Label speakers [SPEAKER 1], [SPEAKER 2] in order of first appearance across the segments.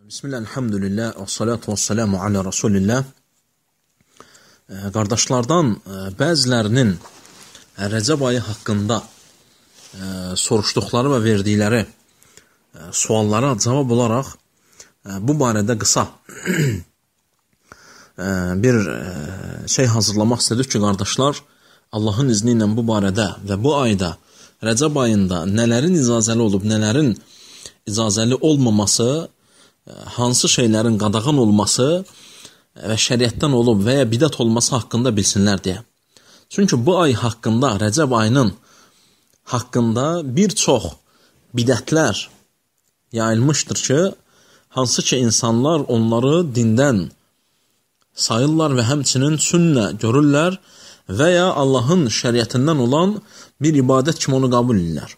[SPEAKER 1] Bismillah, elhamdülillah, və salatu və selamu alə Rasulillah. Qardaşlardan bəzilərinin Rəcəb ayı haqqında soruşduqları və verdikləri suallara cavab olaraq bu barədə qısa bir şey hazırlamaq istədik ki, qardaşlar, Allahın izni ilə bu barədə və bu ayda, Rəcəb ayında nələrin icazəli olub, nələrin icazəli olmaması, hansı şeylərin qadağan olması və şəriətdən olub və ya bidət olması haqqında bilsinlər deyə. Çünki bu ay haqqında, Rəcəb ayının haqqında bir çox bidətlər yayılmışdır ki, hansı ki insanlar onları dindən sayırlar və həmçinin sünnə görürlər və ya Allahın şəriətindən olan bir ibadət kimi onu qəbul edirlər.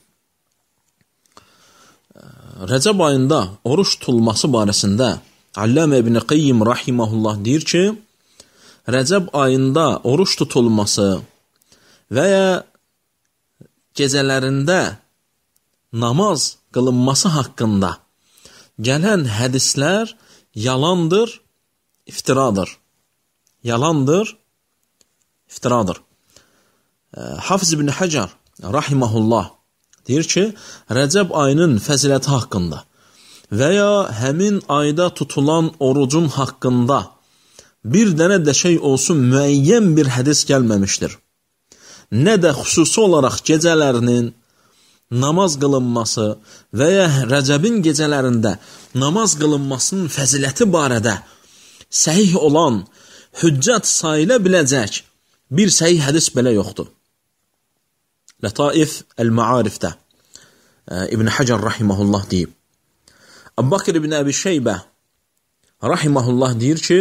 [SPEAKER 1] Rəcəb ayında oruç tutulması barəsində Allamə İbn Qayyim rahimehullah deyir ki, Rəcəb ayında oruç tutulması və ya gecələrində namaz qılınması haqqında gələn hədislər yalandır, iftiradır. Yalandır, iftiradır. Hafiz İbn Hacar rahimehullah deyir ki, Rəcəb ayının fəziləti haqqında və ya həmin ayda tutulan orucun haqqında bir dənə də şey olsun müəyyən bir hədis gəlməmişdir. Nə də xüsusi olaraq gecələrinin namaz qılınması və ya Rəcəbin gecələrində namaz qılınmasının fəziləti barədə səhih olan, hüccət sayıla biləcək bir səhih hədis belə yoxdur. Lataif el-Ma'arifdə İbn Hacar rahimehullah deyib. Əbu Bakr ibn Əbi Şeybə rahimehullah deyir ki,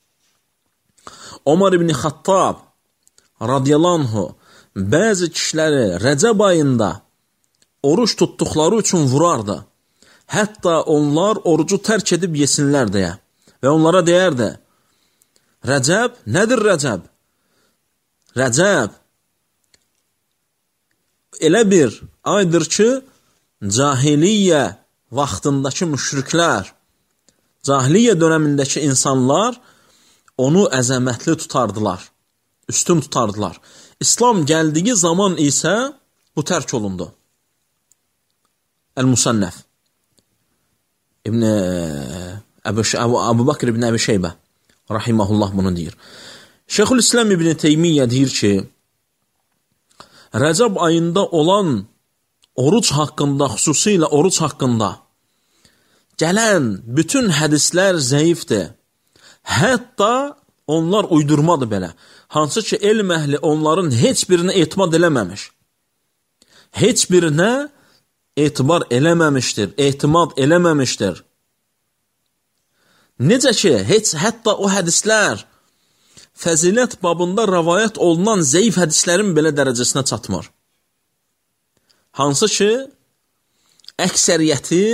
[SPEAKER 1] Ömər ibn Xattab radiyallahu anhu bəzi kişiləri Rəcəb ayında oruç tutduqları üçün vurardı. Hətta onlar orucu tərk edib yesinlər deyə. Və onlara deyərdi, Rəcəb, nədir Rəcəb? Rəcəb elə bir aydır ki, cahiliyyə vaxtındakı müşriklər, cahiliyyə dönəmindəki insanlar onu əzəmətli tutardılar, üstün tutardılar. İslam gəldiyi zaman isə bu tərk olundu. El-Musannəf Əbu Bakr ibn Əbi Şeybə rahimehullah bunu deyir. Şeyxülislam İbn Teymiyyə deyir ki, Rəcəb ayında olan oruc haqqında, xüsusilə oruc haqqında gələn bütün hədislər zəifdir. Hətta onlar uydurmadır belə. Hansı ki, elm əhli onların heç birinə etimad eləməmiş. Heç birinə etibar eləməmişdir, etimad eləməmişdir. Necə ki, hətta o hədislər fəzilət babında rəvayət olunan zəif hədislərin belə dərəcəsinə çatmır. Hansı ki, əksəriyyəti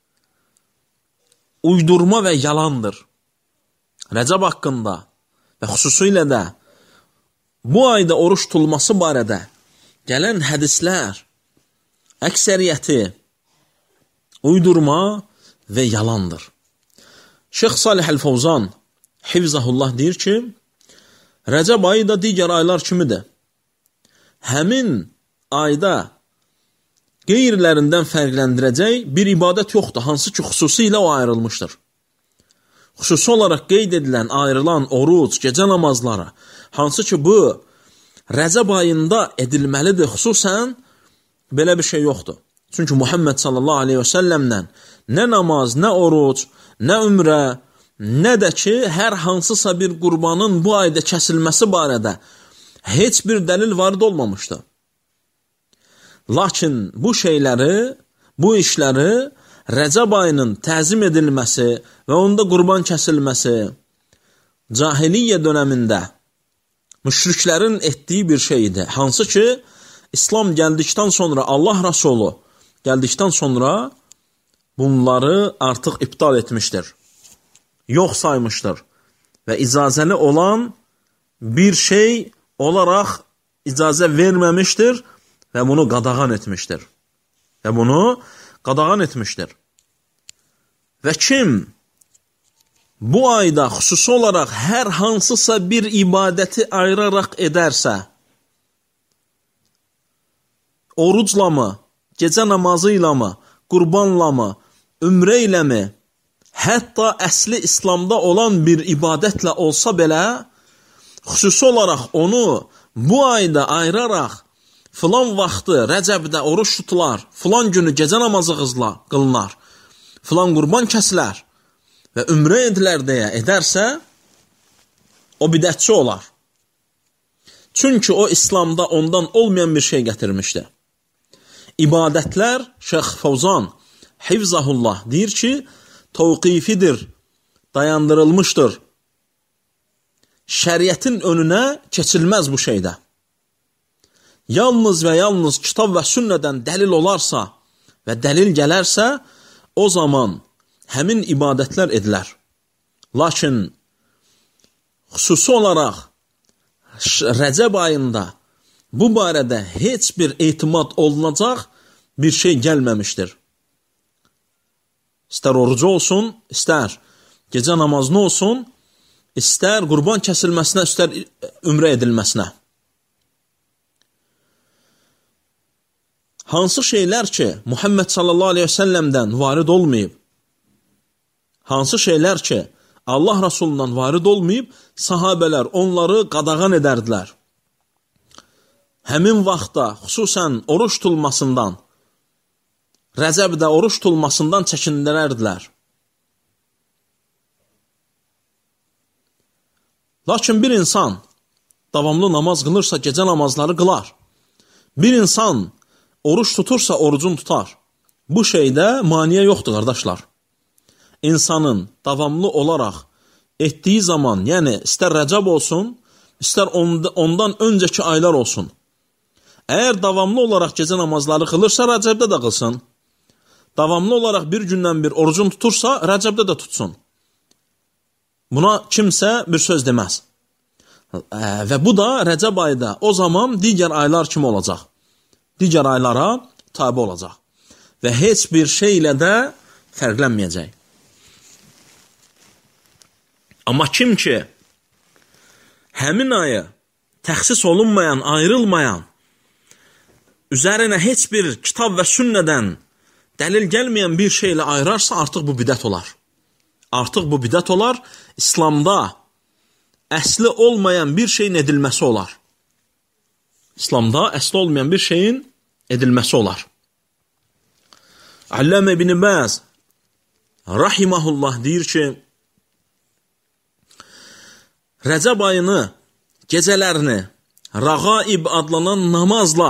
[SPEAKER 1] uydurma və yalandır. Rəcəb haqqında və xüsusilə də bu ayda oruç tutulması barədə gələn hədislər əksəriyyəti uydurma və yalandır. Şeyx Salih Əl-Fawzan Hifzahullah deyir ki, Rəcəb ayı da digər aylar kimidir. Həmin ayda qeyrilərindən fərqləndirəcək bir ibadət yoxdur, hansı ki, xüsusilə o ayrılmışdır. Xüsusi olaraq qeyd edilən, ayrılan oruc, gecə namazları, hansı ki, bu Rəcəb ayında edilməlidir, xüsusən belə bir şey yoxdur. Çünki Muhammed sallallahu aleyhi və səlləmlə nə namaz, nə oruc, nə ümrə, nə də ki, hər hansısa bir qurbanın bu ayda kəsilməsi barədə heç bir dəlil varid olmamışdır. Lakin bu şeyləri, bu işləri Rəcəb ayının təzim edilməsi və onda qurban kəsilməsi cahiliyyə dönəmində müşriklərin etdiyi bir şeydir. Hansı ki, İslam gəldikdən sonra, Allah Rasulü gəldikdən sonra bunları artıq iptal etmişdir. Yox saymışdır və icazəli olan bir şey olaraq icazə verməmişdir və bunu qadağan etmişdir. Və kim bu ayda xüsusi olaraq hər hansısa bir ibadəti ayıraraq edərsə, orucla mı, gecə namazı ilə mi, qurbanla mı, ümrə ilə mi, hətta əsli İslamda olan bir ibadətlə olsa belə, xüsusi olaraq onu bu ayda ayıraraq, filan vaxtı Rəcəbdə oruç tutular, filan günü gecə namazı qılınar, filan qurban kəsilər və ümrə edilər deyə edərsə, o bidətçi olar. Çünki o İslamda ondan olmayan bir şey gətirmişdi. İbadətlər, Şeyx Fəvzan Hifzahullah deyir ki, təvqifidir, dayandırılmışdır. Şəriətin önünə keçilməz bu şeydə. Yalnız və yalnız kitab və sünnədən dəlil olarsa və dəlil gələrsə, o zaman həmin ibadətlər edilər. Lakin xüsusi olaraq Rəcəb ayında bu barədə heç bir etimad olunacaq bir şey gəlməmişdir. İstər orucu olsun, istər gecə namazını olsun, istər qurban kəsilməsinə, istər ümrə edilməsinə. Hansı şeylər ki, Muhammed sallallahu aleyhi ve sellemdən varid olmayıb, hansı şeylər ki, Allah Rasulundan varid olmayıb, sahabələr onları qadağan edərdilər. Həmin vaxtda xüsusən oruç tutulmasından, Rəcəbdə oruç tutulmasından çəkindirərdilər. Lakin bir insan davamlı namaz qılırsa, gecə namazları qılar. Bir insan oruç tutursa, orucunu tutar. Bu şeydə maniyə yoxdur, qardaşlar. İnsanın davamlı olaraq etdiyi zaman, yəni istər Rəcəb olsun, istər ondan öncəki aylar olsun. Əgər davamlı olaraq gecə namazları qılırsa, Rəcəbdə də qılsın. Davamlı olaraq bir gündən bir orucunu tutursa, Rəcəbdə də tutsun. Buna kimsə bir söz deməz. Və bu da Rəcəb ayda o zaman digər aylar kimi olacaq. Digər aylara tabi olacaq. Və heç bir şey ilə də fərqlənməyəcək. Amma kim ki, həmin ayı təxsis olunmayan, ayrılmayan, üzərinə heç bir kitab və sünnədən dəlil gəlməyən bir şeylə ayırarsa, artıq bu bidət olar. Artıq bu bidət olar, İslamda əsli olmayan bir şeyin edilməsi olar. İslamda əsli olmayan bir şeyin edilməsi olar. Allamə ibn Baz rahimahullah deyir ki, Rəcəb ayını, gecələrini Rəğaib adlanan namazla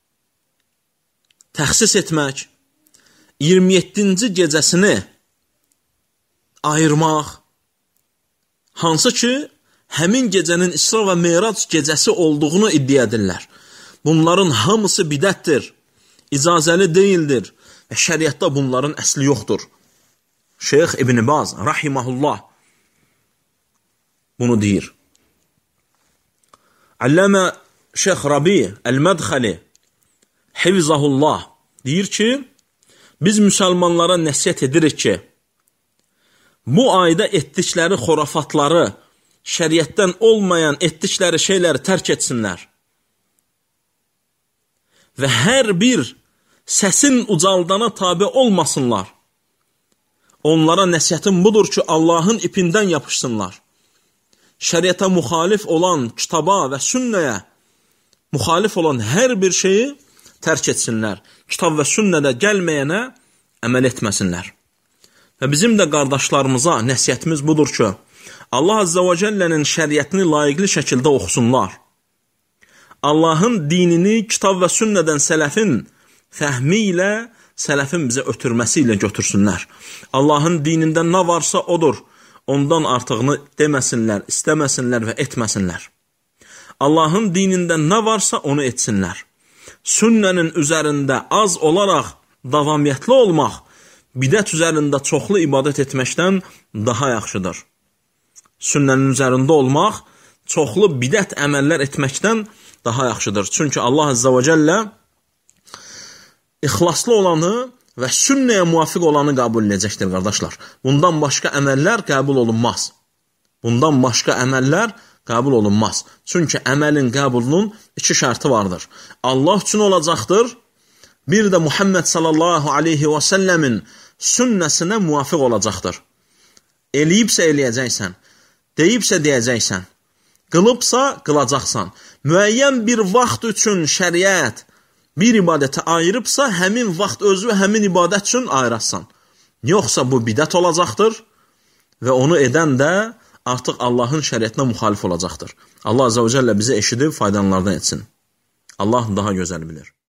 [SPEAKER 1] təxsis etmək, 27-ci gecəsini ayırmaq, hansı ki, həmin gecənin İsra və Meyrac gecəsi olduğunu iddia edirlər. Bunların hamısı bidətdir, icazəli deyildir və şəriətdə bunların əsli yoxdur. Şeyx İbn Baz rahimahullah bunu deyir. Allamə Şeyx Rabi Əl-Mədxəli Hifzahullah deyir ki, biz müsəlmanlara nəsihət edirik ki, bu ayda etdikləri xorafatları, şəriətdən olmayan etdikləri şeyləri tərk etsinlər. Və hər bir səsin ucaldana tabi olmasınlar. Onlara nəsihətim budur ki, Allahın ipindən yapışsınlar. Şəriətə müxalif olan kitaba və sünnəyə müxalif olan hər bir şeyi tərk etsinlər. Kitab və sünnədə gəlməyənə əməl etməsinlər. Və bizim də qardaşlarımıza nəsihətimiz budur ki, Allah Azza və Cəllənin şəriətini layiqli şəkildə oxusunlar. Allahın dinini kitab və sünnədən sələfin fəhmi ilə, sələfin bizə ötürməsi ilə götürsünlər. Allahın dinində nə varsa odur. Ondan artığını deməsinlər, istəməsinlər və etməsinlər. Allahın dinində nə varsa onu etsinlər. Sünnənin üzərində az olaraq davamiyyətli olmaq, bidət üzərində çoxlu ibadət etməkdən daha yaxşıdır. Sünnənin üzərində olmaq, çoxlu bidət əməllər etməkdən daha yaxşıdır. Çünki Allah Azza və Cəllə ixlaslı olanı və sünnəyə müvafiq olanı qəbul edəcəkdir, qardaşlar. Bundan başqa əməllər qəbul olunmaz. Bundan başqa əməllər qəbul olunmaz. Çünki əməlin qəbulunun 2 şərti vardır. Allah üçün olacaqdır, bir də Muhammed sallallahu aleyhi və səlləmin sünnəsinə müvafiq olacaqdır. Eləyibsə eləyəcəksən, deyibsə deyəcəksən, qılıbsa qılacaqsan. Müəyyən bir vaxt üçün şəriət bir ibadəti ayırıbsa, həmin vaxt özü həmin ibadət üçün ayırasan. Yoxsa bu bidət olacaqdır və onu edən də artıq Allahın şəriətinə müxalif olacaqdır. Allah Azə və Cəllə bizi eşidib faydalanlardan etsin. Allah daha gözəl bilir.